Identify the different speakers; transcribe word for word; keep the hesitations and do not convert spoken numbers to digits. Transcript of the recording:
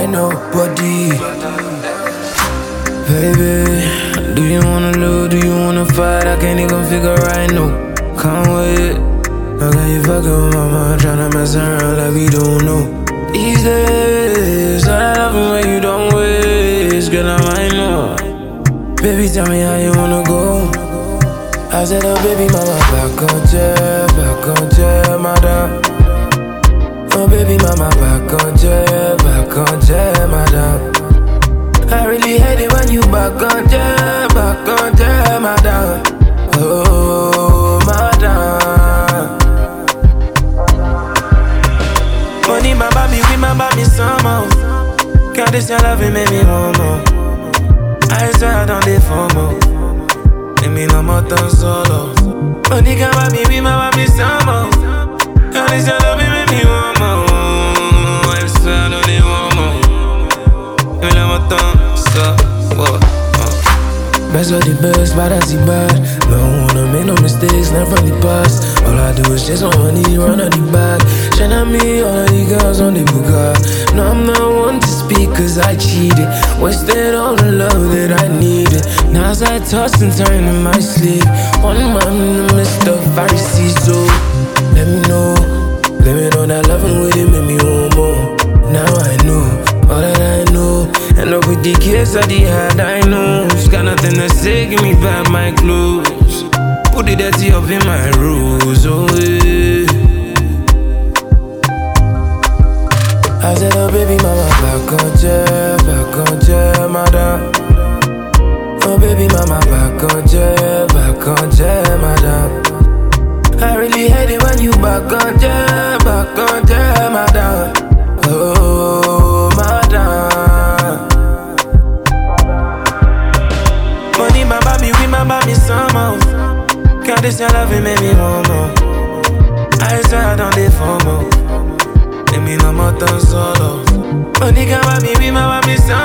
Speaker 1: like nobody. Baby, do you wanna lose, do you wanna fight? I can't even figure right now. Can't wait. How can you fucking with my mind, tryna mess around like we don't know? These days, I love it when you don't waste, girl, I might know. Baby, tell me how you wanna go. I said, oh baby, mama, back on jet, back on jet, madam. Oh baby, mama, back on jet, back on jet, madam. I really hate it when you back on jet, back on jet, madam. Oh, madam. Money, my baby, we my baby, somehow. Can't this your love, it make me want more. I swear I don't live for more. Let me no more than solo. Money can buy me, we my baby, somehow. Can't this your love, it make me want more. I swear I don't live for more. Let me no more than solo. Best of the best, bad as the bad. No wanna make no mistakes, learn from the past. All I do is chase my money, run on the back. Shine at me, all of the girls on the Bugatti. No, I'm not one to speak cause I cheated. Wasted all the love that I needed. Now as I toss and turn in my sleep, one man in the midst of Pharisees. So let me know, let me know that loving with it make me want more. Now I know, all that I know. And up with the kids I the had I know. Got nothing to say, give me back my clothes. Put the dirty up in my rules, oh yeah. I said, oh baby, mama, back on jet, back on jet, madam. Oh baby, mama, back on jet, back on jet, madam. I really hate it when you back on jet, back on jet, madam. Oh, madam. Money, my baby, we my baby, somehow. Can't this your love, it make me want more. I swear I don't live for more. Let me no more than solo. Money can buy me, we my baby, somehow.